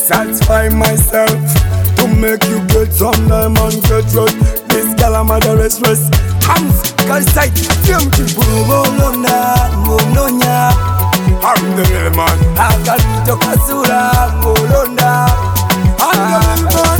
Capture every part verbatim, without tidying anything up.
satisfy myself to make you get some diamond get rust. This gal I'm at the restless. I'm sky sight, feel me. Bolona, Molonya. I'm the real man. I got to Kasura, Bolona. I'm the real man.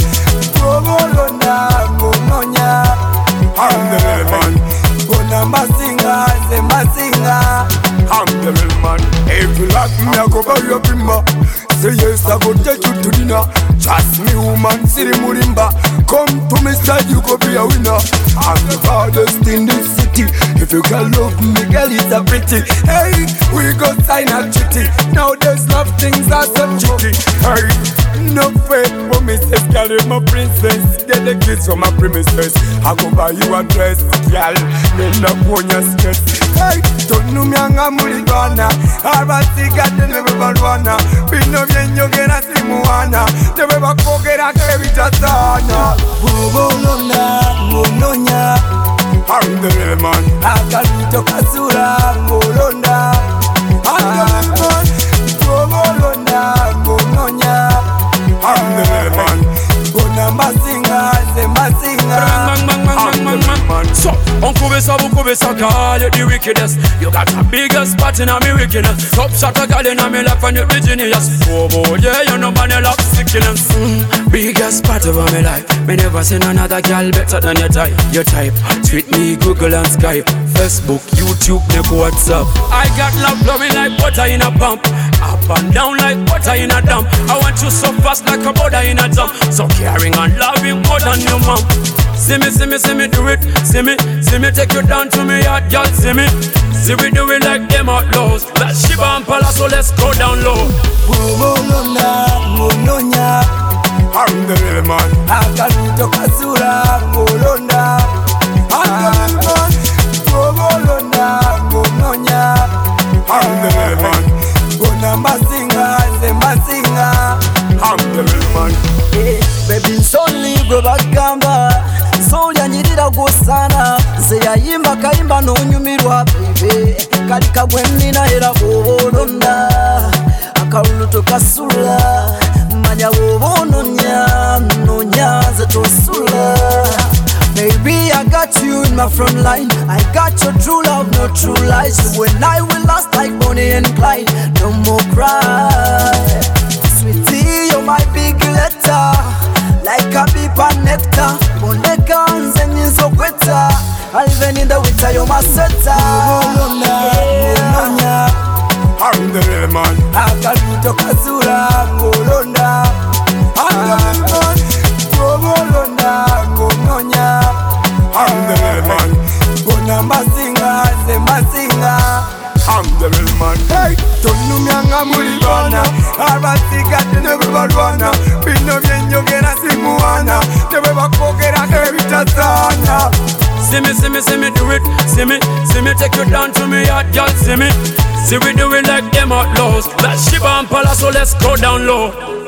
Bolona, Molonya. I'm the real man. Bona Masinga, the Masinga. I'm the real man. If you like me, I go buy your bimba. Say yes, I go take you to dinner. Trust me, woman, Siri Murimba. Come to me side, you go be a winner. I'm the baddest in this city. If you can love me, girl, it's a pretty. Hey, we go sign a treaty. Now there's love things are so tricky. Hey, no fake promises, girl, you're my princess. Get the kids from my premises. I go buy you a dress, girl. Me no want your stress. Hey, don't know me, I'm Mulibana. Arati got the never wanna. We know you get a simuana. Never forget a carry Jatana. Bolona, Molonya. I'm the real man. I got to Kasura, Molonda. I'm the real man. Bolona, Molonya. I'm the real man. Bona Masinga, the Masinga. So, Uncle Bessa, Uncle Bessa, call you the wickedest. You got a bigger spot in a me wickedness. Top shot a gal in a me life and you the genius. Oh boy, yeah, you know man, you love sickness. mm, Biggest spot of my life. Me never seen another gal better than your type. Your type, tweet me, Google and Skype, Facebook, YouTube, make WhatsApp. I got love flowing like butter in a pump. Up and down like butter in a dump. I want you so fast like a butter in a jump. So caring and loving more than your mom. See me, see me, see me do it. See me, see me take you down to me yard, girl. See me, see we do it like them outlaws. That Shiva and Palace, so let's go down low. Bolona, Molonya. I'm the real man. I got to Kasura, Molonda. I'm the real man. Bolona, Molonya. I'm the real man. Bona Masinga, the Masinga. I'm the real man. Hey, baby, solely go back gamba. Soul yanjirira gusana. Ze yayimba kaimba no nyumirwa baby. Kalika gwenina era bolonda. Akaluto kasula. Manya wononya, nonya zetosula. Baby, I got you in my front line. I got your true love, no true lies. When I will last like Bonnie and Clyde, no more cry. Sweetie, you're my big letter, like a beep and nectar. Boneka nzenye zokweta, even in the winter you're my setter. I'm the real man. I got you to Kasura, Molonda. I'm the real man. Molonda, Molonya. I'm the real man. Bona Masinga, the Masinga. I'm the real man. Hey, don't know me, I'm Mulibana. Arati got the never wanna. We know you get a simuana. Never forget a carry Jatana. See me, see me, see me do it. See me, see me take you down to me yard, girl. See me, see we do it like them outlaws. That Shiva and Palace, so let's go down low.